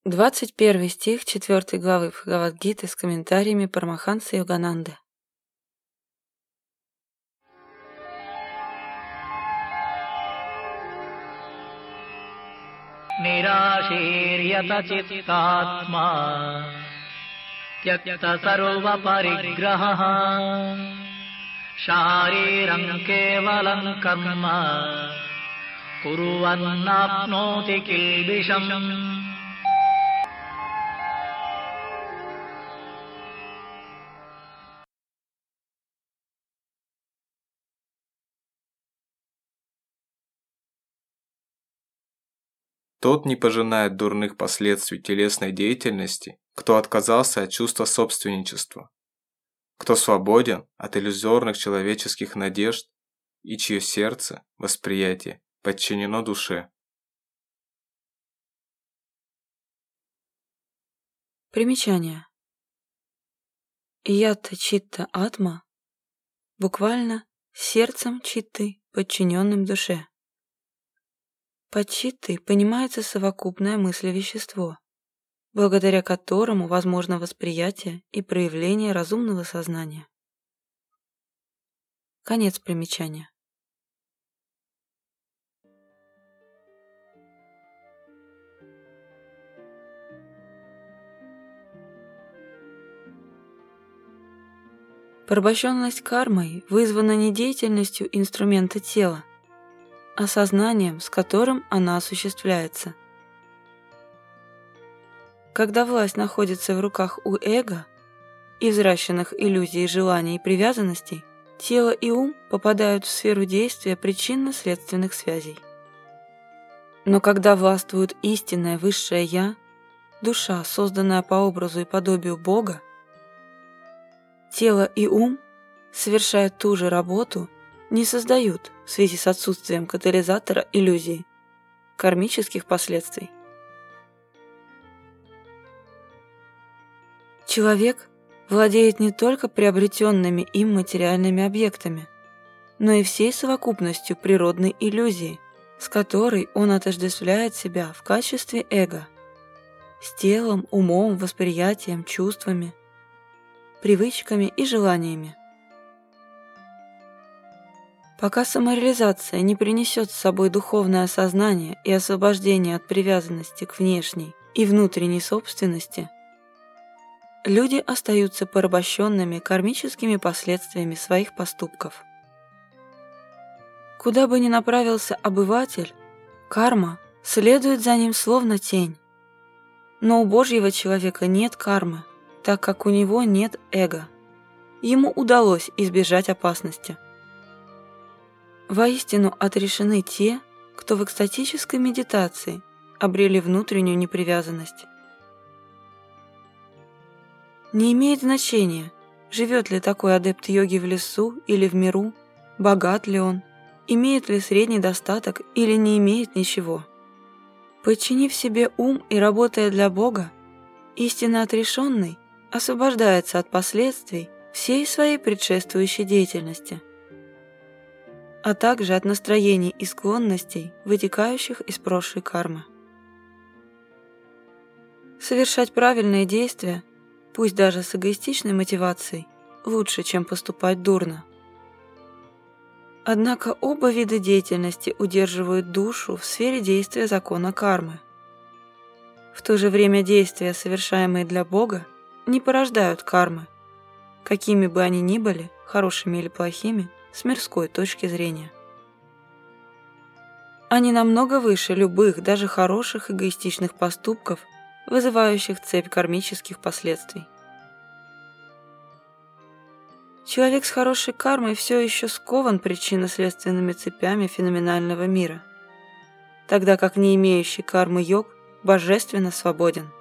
21 стих 4 главы Бхагавад-гиты с комментариями Парамахансы Йогананды. Nirashiriyata chittātmā tyakta sarva parigraha shāriram kevalam karma kuruvannāpnoti kilbisham. Тот не пожинает дурных последствий телесной деятельности, кто отказался от чувства собственничества, кто свободен от иллюзорных человеческих надежд и чье сердце, восприятие подчинено душе. Примечание. Ятта читта атма, буквально сердцем читты, подчиненным душе. Под читтой понимается совокупное мыслевещество, благодаря которому возможно восприятие и проявление разумного сознания. Конец примечания. Порабощенность кармой вызвана не деятельностью инструмента тела, а сознанием, с которым она осуществляется. Когда власть находится в руках у эго, извращенных иллюзий, желаний и привязанностей, тело и ум попадают в сферу действия причинно-следственных связей. Но когда властвует истинное высшее Я, душа, созданная по образу и подобию Бога, тело и ум, совершая ту же работу, не создают, в связи с отсутствием катализатора иллюзии, кармических последствий. Человек владеет не только приобретенными им материальными объектами, но и всей совокупностью природной иллюзии, с которой он отождествляет себя в качестве эго, с телом, умом, восприятием, чувствами, привычками и желаниями. Пока самореализация не принесет с собой духовное осознание и освобождение от привязанности к внешней и внутренней собственности, люди остаются порабощенными кармическими последствиями своих поступков. Куда бы ни направился обыватель, карма следует за ним словно тень. Но у Божьего человека нет кармы, так как у него нет эго. Ему удалось избежать опасности. Воистину отрешены те, кто в экстатической медитации обрели внутреннюю непривязанность. Не имеет значения, живет ли такой адепт йоги в лесу или в миру, богат ли он, имеет ли средний достаток или не имеет ничего. Подчинив себе ум и работая для Бога, истинно отрешенный освобождается от последствий всей своей предшествующей деятельности, а также от настроений и склонностей, вытекающих из прошлой кармы. Совершать правильные действия, пусть даже с эгоистичной мотивацией, лучше, чем поступать дурно. Однако оба вида деятельности удерживают душу в сфере действия закона кармы. В то же время действия, совершаемые для Бога, не порождают кармы, какими бы они ни были, хорошими или плохими, с мирской точки зрения. Они намного выше любых, даже хороших эгоистичных поступков, вызывающих цепь кармических последствий. Человек с хорошей кармой все еще скован причинно-следственными цепями феноменального мира, тогда как не имеющий кармы йог божественно свободен.